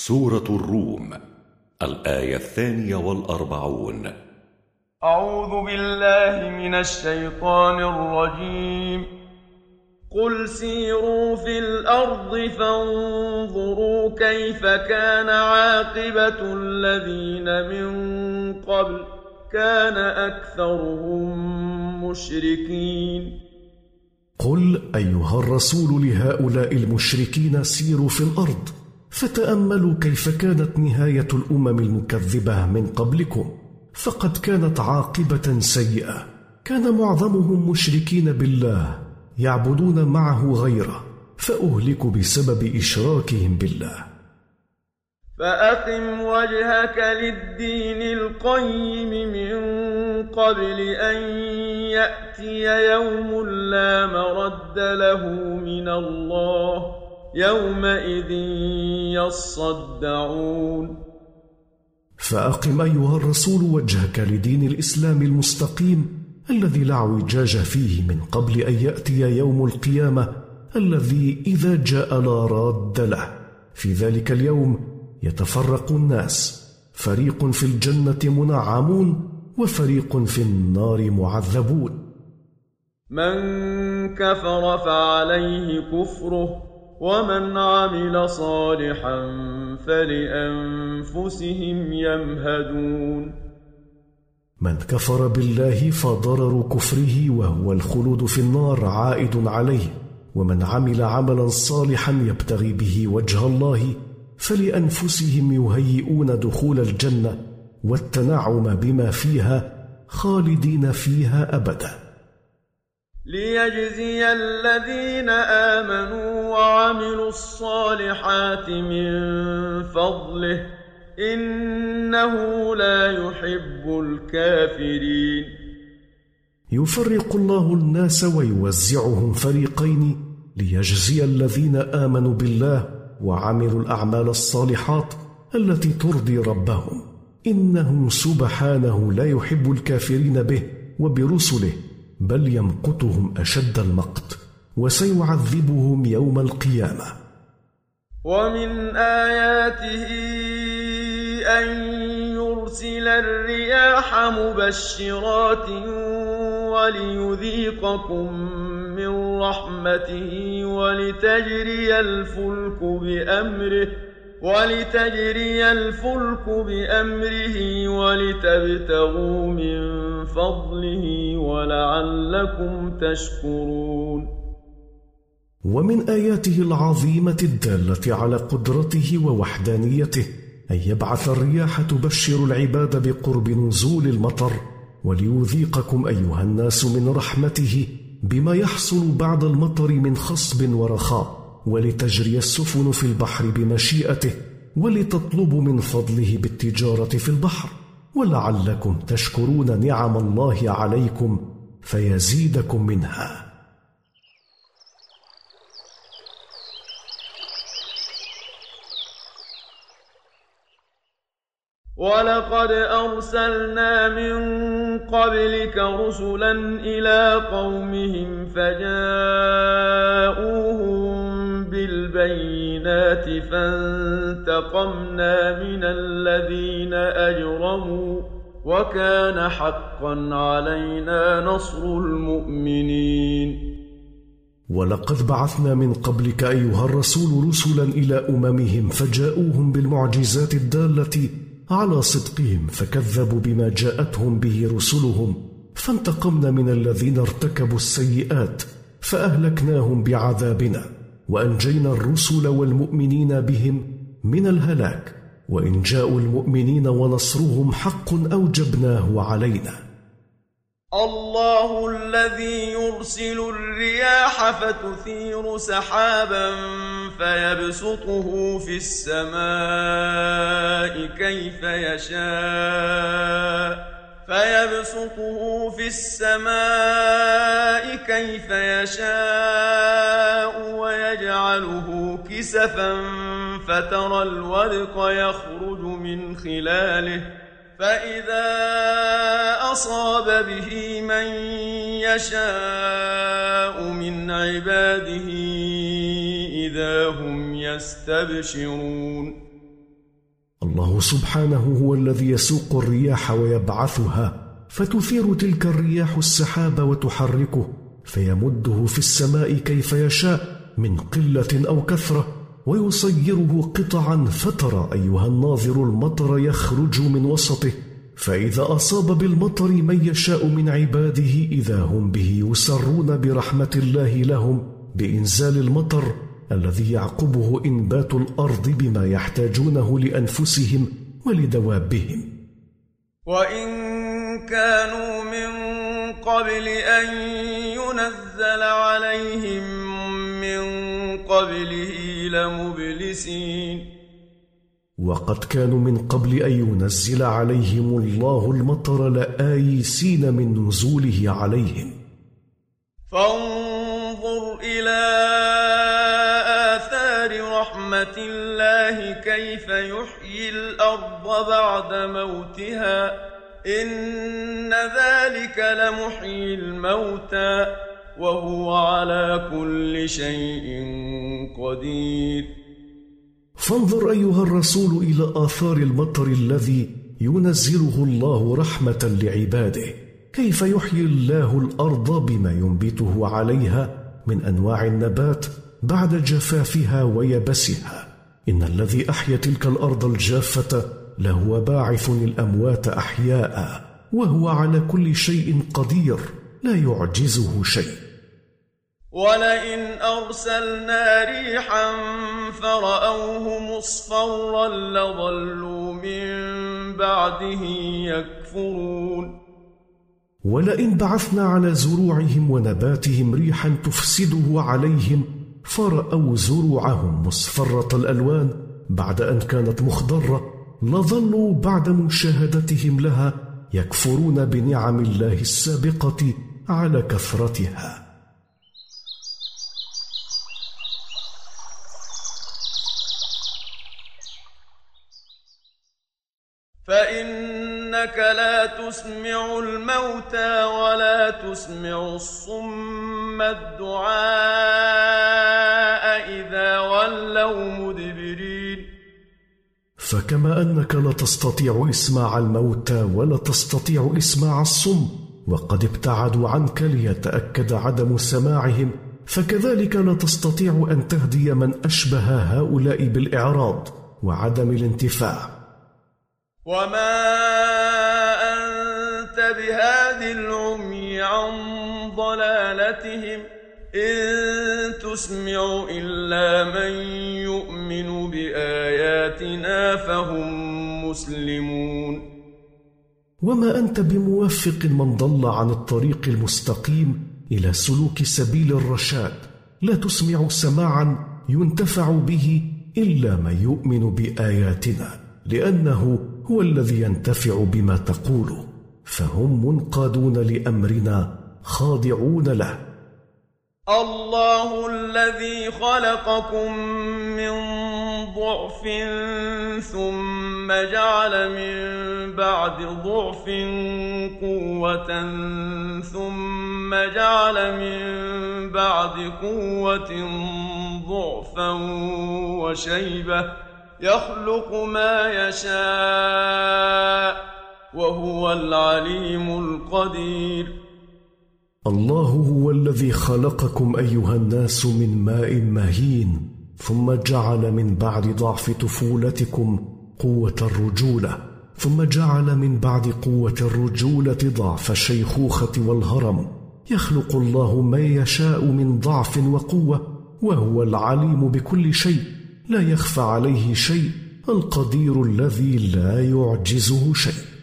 سورة الروم، الآية 42. أعوذ بالله من الشيطان الرجيم. قل سيروا في الأرض فانظروا كيف كان عاقبة الذين من قبل كان أكثرهم مشركين. قل أيها الرسول لهؤلاء المشركين سيروا في الأرض فتأملوا كيف كانت نهاية الأمم المكذبة من قبلكم، فقد كانت عاقبة سيئة. كان معظمهم مشركين بالله يعبدون معه غيره، فأهلكوا بسبب إشراكهم بالله. فأقم وجهك للدين القيم من قبل أن يأتي يوم لا مرد له من الله يومئذ يصدعون. فأقم أيها الرسول وجهك لدين الإسلام المستقيم الذي لا اعوجاج فيه من قبل أن يأتي يوم القيامة الذي إذا جاء لا راد له. في ذلك اليوم يتفرق الناس، فريق في الجنة منعمون وفريق في النار معذبون. من كفر فعليه كفره ومن عمل صالحا فلأنفسهم يمهدون. من كفر بالله فضرر كفره وهو الخلود في النار عائد عليه، ومن عمل عملا صالحا يبتغي به وجه الله فلأنفسهم يهيئون دخول الجنة والتنعم بما فيها خالدين فيها أبدا. ليجزي الذين آمنوا وعملوا الصالحات من فضله إنه لا يحب الكافرين. يفرق الله الناس ويوزعهم فريقين ليجزي الذين آمنوا بالله وعملوا الأعمال الصالحات التي ترضي ربهم، إنه سبحانه لا يحب الكافرين به وبرسله، بل يمقتهم أشد المقت وسيعذبهم يوم القيامة. ومن آياته أن يرسل الرياح مبشرات وليذيقكم من رحمته ولتجري الفلك بأمره ولتبتغوا من فضله ولعلكم تشكرون. ومن آياته العظيمة الدالة على قدرته ووحدانيته أن يبعث الرياح تبشر العباد بقرب نزول المطر وليذيقكم أيها الناس من رحمته بما يحصل بعد المطر من خصب ورخاء، ولتجري السفن في البحر بمشيئته ولتطلبوا من فضله بالتجارة في البحر ولعلكم تشكرون نعم الله عليكم فيزيدكم منها. ولقد أرسلنا من قبلك رسلا إلى قومهم فجاءوهم بالبينات فانتقمنا من الذين أجرموا وكان حقا علينا نصر المؤمنين. ولقد بعثنا من قبلك أيها الرسول رسلا إلى أممهم فجاءوهم بالمعجزات الدالة على صدقهم فكذبوا بما جاءتهم به رسلهم، فانتقمنا من الذين ارتكبوا السيئات فأهلكناهم بعذابنا وأنجينا الرسل والمؤمنين بهم من الهلاك، وإن جاءوا المؤمنين ونصرهم حق أوجبناه علينا. الله الذي يرسل الرياح فتثير سحابا فيبسطه في السماء كيف يشاء ويجعله كسفا فترى الودق يخرج من خلاله فإذا أصاب به من يشاء من عباده إذا هم يستبشرون. الله سبحانه هو الذي يسوق الرياح ويبعثها، فتثير تلك الرياح السحاب وتحركه فيمده في السماء كيف يشاء من قلة أو كثرة، ويصيره قطعا، فترى أيها الناظر المطر يخرج من وسطه، فإذا أصاب بالمطر من يشاء من عباده إذا هم به يسرون برحمة الله لهم بإنزال المطر الذي يعقبه إنبات الأرض بما يحتاجونه لأنفسهم ولدوابهم. وإن كانوا من قبل أن ينزل عليهم من قبله لمبلسين. وقد كانوا من قبل أن ينزل عليهم الله المطر لآيسين من نزوله عليهم. فانظر إلى آثار رحمة الله كيف يحيي الأرض بعد موتها، إن ذلك لمحيي الموتى وهو على كل شيء قدير. فانظر أيها الرسول إلى آثار المطر الذي ينزله الله رحمة لعباده، كيف يحيي الله الأرض بما ينبته عليها من أنواع النبات بعد جفافها ويبسها. إن الذي أحيا تلك الأرض الجافة لهو باعث الأموات أحياء، وهو على كل شيء قدير لا يعجزه شيء. ولئن أرسلنا ريحا فرأوه مصفرا لظلوا من بعده يكفرون. ولئن بعثنا على زروعهم ونباتهم ريحا تفسده عليهم فرأوا زروعهم مصفرة الألوان بعد أن كانت مخضرة لظلوا بعد مشاهدتهم لها يكفرون بنعم الله السابقة على كثرتها. فإنك لا تسمع الموتى ولا تسمع الصم الدعاء إذا ولوا مدبرين. فكما أنك لا تستطيع إسماع الموتى ولا تستطيع إسماع الصم وقد ابتعدوا عنك ليتأكد عدم سماعهم، فكذلك لا تستطيع أن تهدي من أشبه هؤلاء بالإعراض وعدم الانتفاع. وما أنت بهاد العمي عن ضلالتهم إن تسمع إلا من يؤمن بآياتنا فهم مسلمون. وما أنت بموفق من ضل عن الطريق المستقيم إلى سلوك سبيل الرشاد، لا تسمع سماعا ينتفع به إلا من يؤمن بآياتنا، لأنه هو الذي ينتفع بما تقوله، فهم منقادون لأمرنا خاضعون له. الله الذي خلقكم من ضعف ثم جعل من بعد ضعف قوة ثم جعل من بعد قوة ضعفا وشيبة يخلق ما يشاء وهو العليم القدير. الله هو الذي خلقكم أيها الناس من ماء مهين ثم جعل من بعد ضعف طفولتكم قوة الرجولة ثم جعل من بعد قوة الرجولة ضعف الشيخوخة والهرم. يخلق الله ما يشاء من ضعف وقوة وهو العليم بكل شيء، لا يخفى عليه شيء، القدير الذي لا يعجزه شيء.